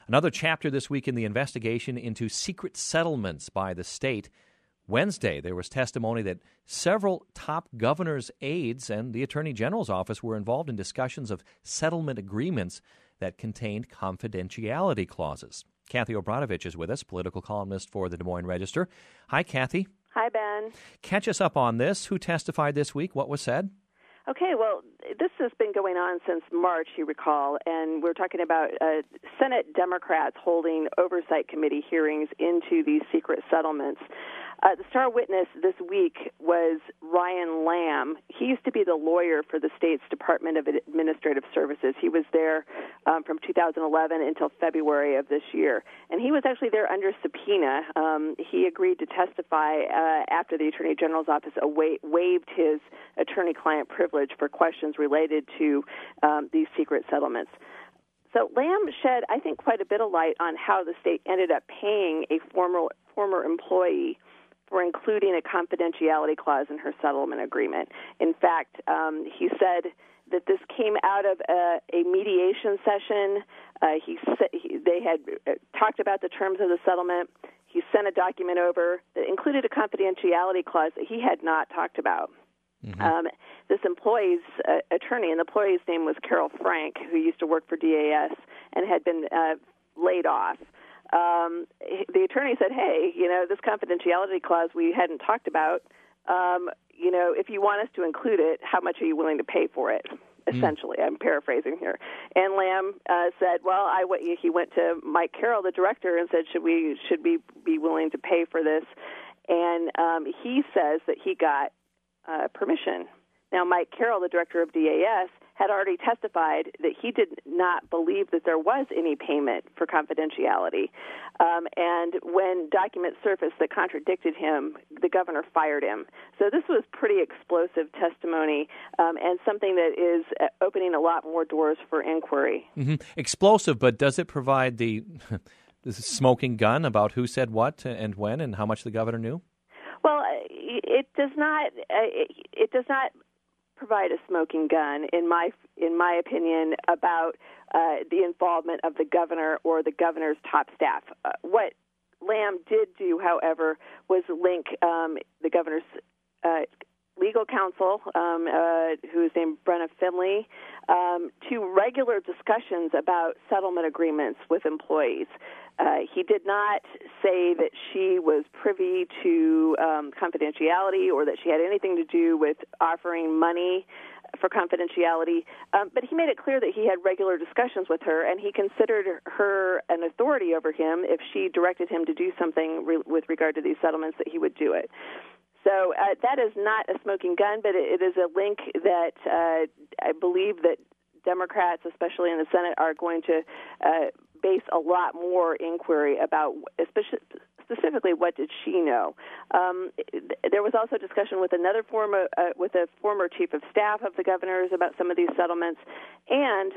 Another chapter this week in the investigation into secret settlements by the state. Wednesday, there was testimony that several top governors' aides and the Attorney General's office were involved in discussions of settlement agreements that contained confidentiality clauses. Kathy Obranovich is with us, political columnist for the Des Moines Register. Hi, Kathy. Hi, Ben. Catch us up on this. Who testified this week? What was said? Okay, well, this has been going on since March, you recall, and we're talking about Senate Democrats holding oversight committee hearings into these secret settlements. The star witness this week was Ryan Lamb. He used to be the lawyer for the state's Department of Administrative Services. He was there from 2011 until February of this year. And he was actually there under subpoena. He agreed to testify after the Attorney General's office waived his attorney-client privilege for questions related to these secret settlements. So Lamb shed, I think, quite a bit of light on how the state ended up paying a former employee for including a confidentiality clause in her settlement agreement. In fact, he said that this came out of a mediation session. They had talked about the terms of the settlement. He sent a document over that included a confidentiality clause that he had not talked about. Mm-hmm. This employee's attorney, and the employee's name was Carol Frank, who used to work for DAS and had been laid off. The attorney said, hey, this confidentiality clause we hadn't talked about, if you want us to include it, how much are you willing to pay for it? Essentially, I'm paraphrasing here. And Lamb said, well, he went to Mike Carroll, the director, and said, should we be willing to pay for this? And he says that he got permission. Now, Mike Carroll, the director of DAS, had already testified that he did not believe that there was any payment for confidentiality. And when documents surfaced that contradicted him, the governor fired him. So this was pretty explosive testimony and something that is opening a lot more doors for inquiry. Mm-hmm. Explosive, but does it provide the smoking gun about who said what and when and how much the governor knew? Well, it does not. It does not provide a smoking gun, in my opinion, about the involvement of the governor or the governor's top staff. What Lamb did do, however, was link the governor's legal counsel, who is named Brenna Finley, to regular discussions about settlement agreements with employees. He did not say that she was privy to confidentiality or that she had anything to do with offering money for confidentiality, but he made it clear that he had regular discussions with her, and he considered her an authority over him. If she directed him to do something with regard to these settlements, that he would do it. So that is not a smoking gun, but it is a link that I believe that Democrats, especially in the Senate, are going to base a lot more inquiry about, specifically, what did she know? There was also discussion with a former chief of staff of the governor's about some of these settlements, and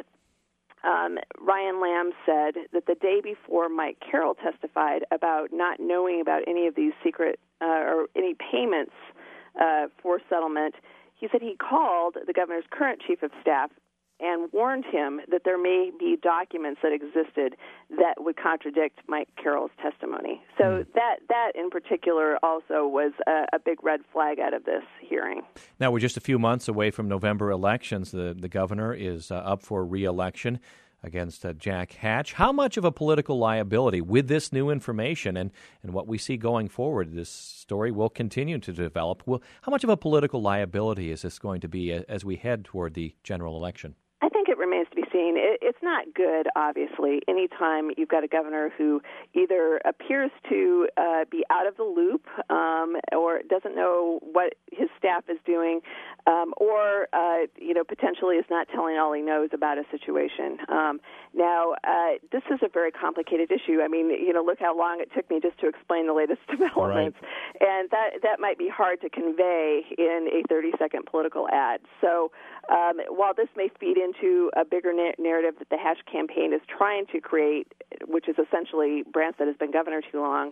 Ryan Lamb said that the day before Mike Carroll testified about not knowing about any of these secret or any payments for settlement, he said he called the governor's current chief of staff and warned him that there may be documents that existed that would contradict Mike Carroll's testimony. So that in particular also was a big red flag out of this hearing. Now, we're just a few months away from November elections. The governor is up for re-election against Jack Hatch. How much of a political liability with this new information and what we see going forward, this story will continue to develop, how much of a political liability is this going to be as we head toward the general election? I think it remains to be seen. It's not good, obviously, anytime you've got a governor who either appears to be out of the loop or doesn't know what his staff is doing or potentially is not telling all he knows about a situation. Now, this is a very complicated issue. I mean, look how long it took me just to explain the latest developments. Right. And that might be hard to convey in a 30-second political ad. So while this may feed into a bigger narrative that the Hatch campaign is trying to create, which is essentially Branstad has been governor too long,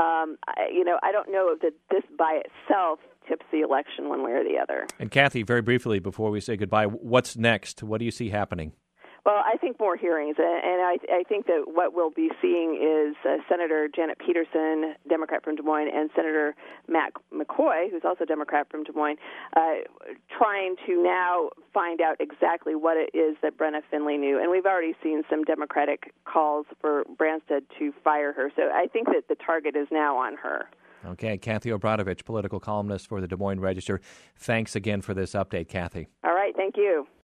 I don't know that this by itself tips the election one way or the other. And Kathy, very briefly before we say goodbye, what's next? What do you see happening? Well, I think more hearings, and I think that what we'll be seeing is Senator Janet Peterson, Democrat from Des Moines, and Senator Matt McCoy, who's also Democrat from Des Moines, trying to now find out exactly what it is that Brenna Finley knew. And we've already seen some Democratic calls for Branstad to fire her. So I think that the target is now on her. Okay, Kathy Obradovich, political columnist for the Des Moines Register. Thanks again for this update, Kathy. All right, thank you.